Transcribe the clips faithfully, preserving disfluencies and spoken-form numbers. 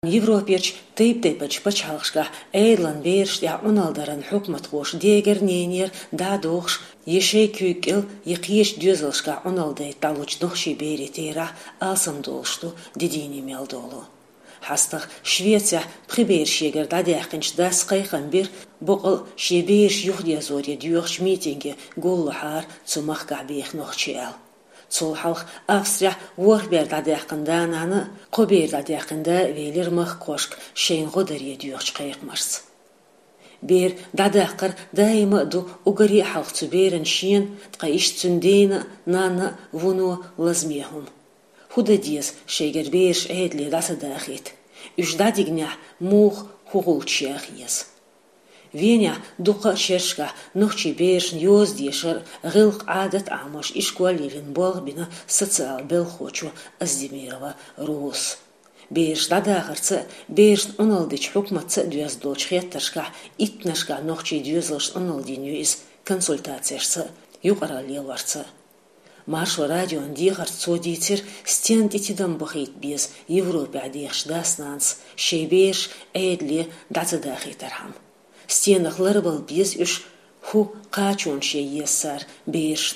Европеч тейп-тейпач пачалгшка эйлан берш я уналдаран хукмат хош дегер ненер дадохш ешей кюкел якиш дюзелшка уналдей талуч нохши беретера алсамдолшту дидини мелдолу. Хастах Швеция прибершегер дадяхинч дасқайхан бир боқыл шеберш юхдязория дюхш митинге гуллахар цумах габех нохчел. Цулхалх Австрия ворбер дадяхында наны қобер дадяхында велер мах кошк шейн ғодария дюхш қайықмарс. Бер дадақыр дайма ду угари халх цуберен шиен тқаиш цундейна наны вуну лазмехум. Худадиес шейгер берш эдли дасадахит. Үш дадигня мух хугулчиях ес. Веня дуqa шершка нухчи бершн ёз дешер гылq адат амаш ишкуалерин болбина социал бел хочу аздемирова рус. Берш дадағырцы бершн уналдыч хукматцы дюяздолч хеттаршка итнашка нухчи дюязлш уналдиню из консультацияшцы юқаралелварцы. Маршо радион дихар цодитер стенд итидам бахит без Европе адихш даснанс шейберш эдли дацадахитархам. Стенах ларбал без уж ху качун шей ессар берш.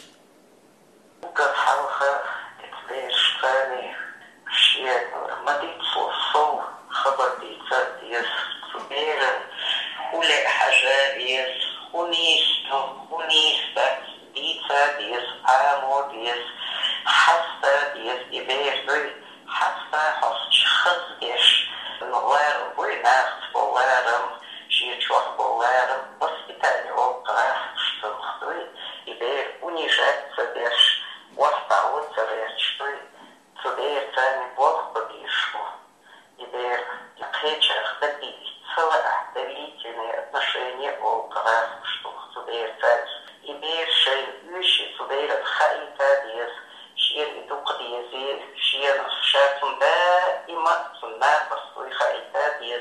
Халха берш кани шей мадицу сол хабадица ес цубера хуле хажа ес хунисто хуниста дица ес амо ес хаста ес ибердой хаста хосч хазгеш нолар буйнахт боларам Чьих боларом воспитание около, что кто и бер унижаться беш, остаться беш, что то бер сами Бог побишу, и бер на плечах добиться доверительные отношения около, что то бер сами, и бер шей ющий, то бер хайта без, шер и дух дези, шер шатунда и матунда постой хайта без.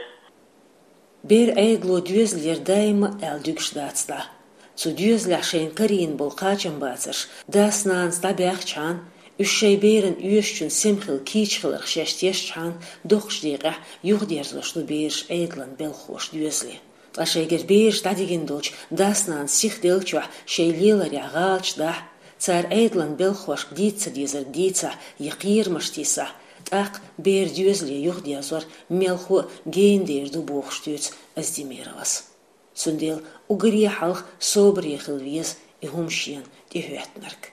Бер эйгло дюзлер дайма элдюкш дацта. Цу дюзля шейн карин бол качан бацаш, даснан стабяхчан, үшшей берен үйешчун семхил кичхилар шештешчан, дохшдиға юхдерзошлу берш эйглан белхош дюзли. Тлашейгер берш дадиген долч даснан сихделчуа шейлиларя галчда, цар эйглан белхош дица дизер дица, якирмаштиса, Ақ бер дюзли юхдязор мелху гейндерду бохштюц аздемировас. Сундел угри халх собри хилвиз и хумшин дихветнарк.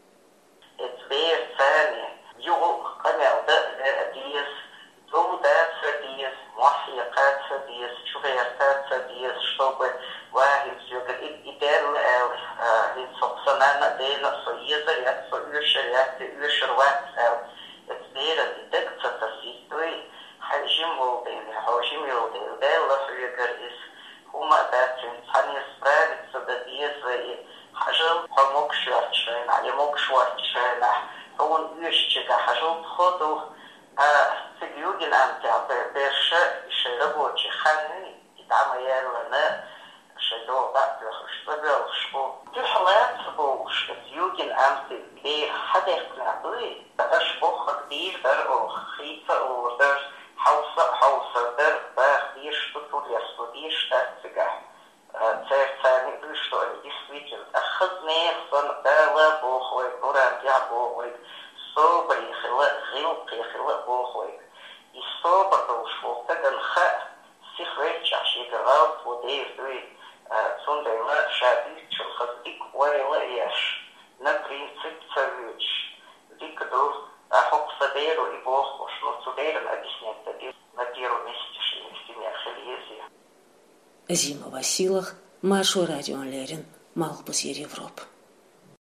Het weer fijn, joh, kan je dat dies, zo dat ze dies, mafia dat ze dies, chuver dat ze dies, чтобы вахит зюга и идел эл, in сопсанана дена со езарят, со ушерят, ушерват эл. Het weer een dikte te zien, hajim wilde, hajim wilde, bella figuur is, hoe maar dat zijn, han je spreekt, zodat deze hajim hamok schwartschen, je mok schwartschen, gewoon uurtje, hajim godo, figuren aan te bersje, is een robotje, gaan nu, die dame jelle, ze door dat de gespeeld school. Dus laatste boog, het jugen aan te weer, had echt naar doe. أش بخ كبير در أو خيفة أو در حوصة حوصة در بخديش بطول يسوديش تسجح تسير ثاني بشتو يسويتل أخذ نيخصن دالا بوخوي نوران ديا بوخوي صوبري خلاء غيوقي خلاء بوخوي يصوبر دوشوق تدن خاء سيخويتش عشي غالط ودير دوي تون ديلا شابيت شلخص ديك ويلا ياش نبرينسيب تسويتش Дикадо, а хок садеру и бог, что садеру объяснять, на первом месте, что не в стене Хельезия. Зима Василах, Маршо Радион Лерин, Малбус Европ.